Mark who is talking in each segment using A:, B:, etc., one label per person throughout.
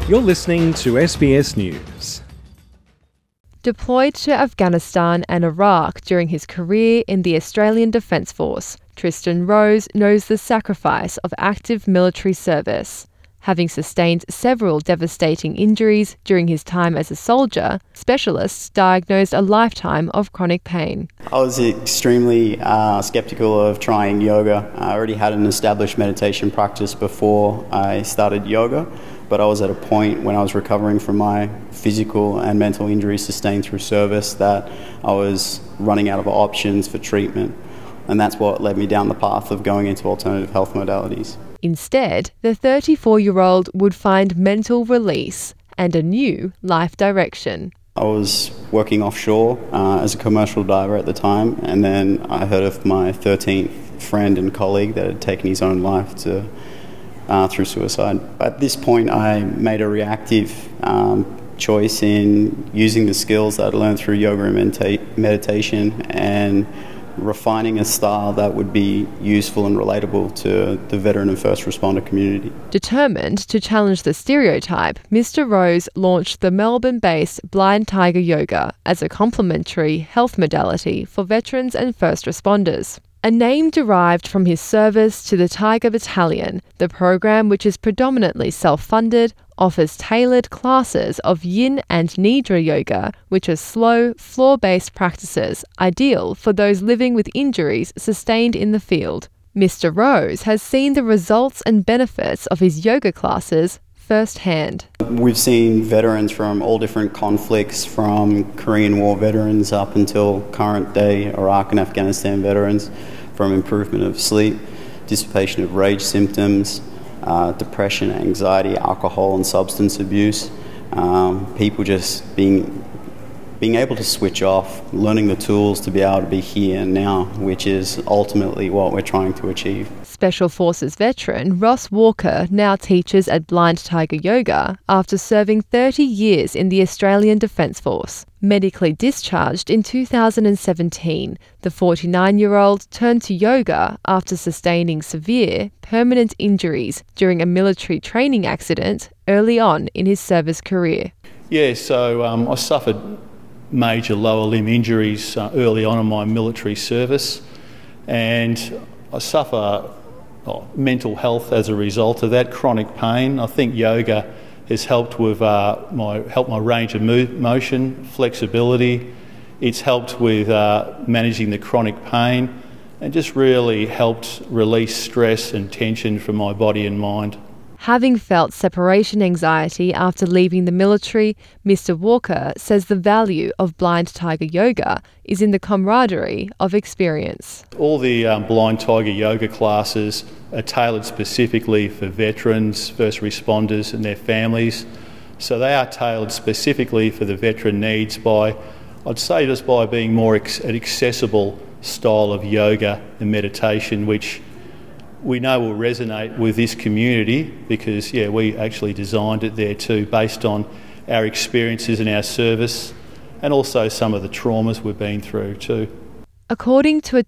A: You're listening to SBS News.
B: Deployed to Afghanistan and Iraq during his career in the Australian Defence Force, Tristan Rose knows the sacrifice of active military service. Having sustained several devastating injuries during his time as a soldier, specialists diagnosed a lifetime of chronic pain.
C: I was extremely sceptical of trying yoga. I already had an established meditation practice before I started yoga, but I was at a point when I was recovering from my physical and mental injuries sustained through service that I was running out of options for treatment. And that's what led me down the path of going into alternative health modalities.
B: Instead, the 34-year-old would find mental release and a new life direction.
C: I was working offshore as a commercial diver at the time, and then I heard of my 13th friend and colleague that had taken his own life through suicide. At this point, I made a reactive choice in using the skills that I learned through yoga and meditation and refining a style that would be useful and relatable to the veteran and first responder community.
B: Determined to challenge the stereotype, Mr. Rose launched the Melbourne-based Blind Tiger Yoga as a complementary health modality for veterans and first responders. A name derived from his service to the Tiger Battalion, the program, which is predominantly self-funded, offers tailored classes of yin and nidra yoga, which are slow, floor-based practices ideal for those living with injuries sustained in the field. Mr. Rose has seen the results and benefits of his yoga classes firsthand.
C: We've seen veterans from all different conflicts, from Korean War veterans up until current day Iraq and Afghanistan veterans, from improvement of sleep, dissipation of rage symptoms, depression, anxiety, alcohol and substance abuse, people just being able to switch off, learning the tools to be able to be here and now, which is ultimately what we're trying to achieve.
B: Special Forces veteran Ross Walker now teaches at Blind Tiger Yoga after serving 30 years in the Australian Defence Force. Medically discharged in 2017, the 49-year-old turned to yoga after sustaining severe, permanent injuries during a military training accident early on in his service career.
D: Yeah, so I suffered major lower limb injuries early on in my military service, and I suffer mental health as a result of that, chronic pain. I think yoga has helped with my range of motion, flexibility. It's helped with managing the chronic pain and just really helped release stress and tension from my body and mind.
B: Having felt separation anxiety after leaving the military, Mr. Walker says the value of Blind Tiger Yoga is in the camaraderie of experience.
D: All the Blind Tiger Yoga classes are tailored specifically for veterans, first responders and their families. So they are tailored specifically for the veteran needs by being more an accessible style of yoga and meditation, which we know will resonate with this community because, we actually designed it there too, based on our experiences in our service and also some of the traumas we've been through too.
B: According to a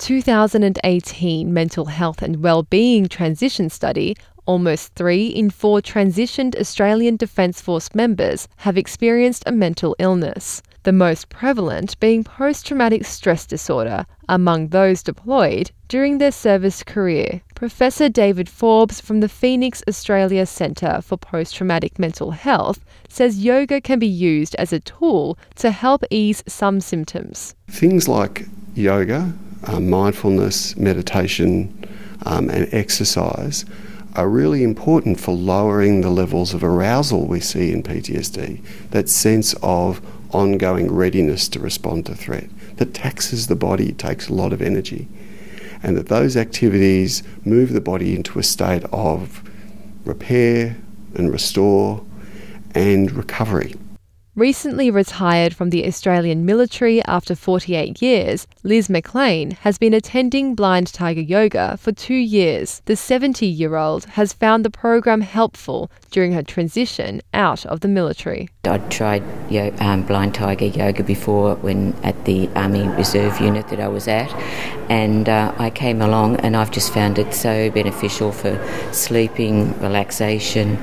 B: 2018 mental health and wellbeing transition study, almost 3 in 4 transitioned Australian Defence Force members have experienced a mental illness, the most prevalent being post-traumatic stress disorder among those deployed during their service career. Professor David Forbes from the Phoenix Australia Centre for Post-Traumatic Mental Health says yoga can be used as a tool to help ease some symptoms.
E: Things like yoga, mindfulness, meditation and exercise are really important for lowering the levels of arousal we see in PTSD, that sense of ongoing readiness to respond to threat that taxes the body, it takes a lot of energy, and that those activities move the body into a state of repair and restore and recovery.
B: Recently retired from the Australian military after 48 years, Liz McLean has been attending Blind Tiger Yoga for 2 years. The 70-year-old has found the program helpful during her transition out of the military.
F: I'd tried Blind Tiger Yoga before when at the Army Reserve unit that I was at, and I came along and I've just found it so beneficial for sleeping, relaxation,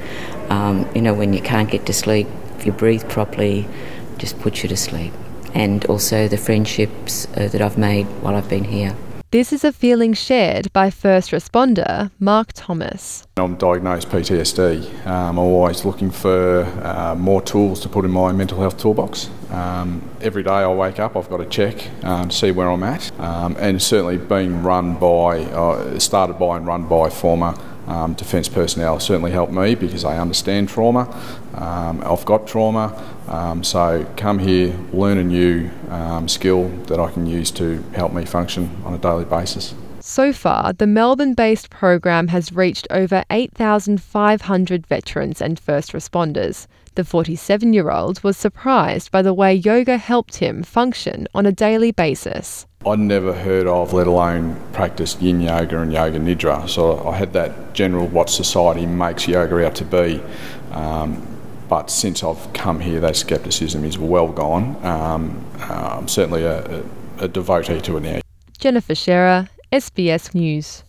F: when you can't get to sleep, if you breathe properly, just puts you to sleep. And also the friendships that I've made while I've been here.
B: This is a feeling shared by first responder Mark Thomas.
G: I'm diagnosed PTSD. I'm always looking for more tools to put in my mental health toolbox. Every day I wake up, I've got to check to see where I'm at. And certainly being started by and run by former defence personnel certainly helped me because I understand trauma. I've got trauma, so come here, learn a new skill that I can use to help me function on a daily basis.
B: So far, the Melbourne-based program has reached over 8,500 veterans and first responders. The 47-year-old was surprised by the way yoga helped him function on a daily basis.
G: I'd never heard of, let alone practiced yin yoga and yoga nidra, so I had that general what society makes yoga out to be. But since I've come here, that scepticism is well gone. I'm certainly a devotee to it now.
B: Jennifer Shearer, SBS News.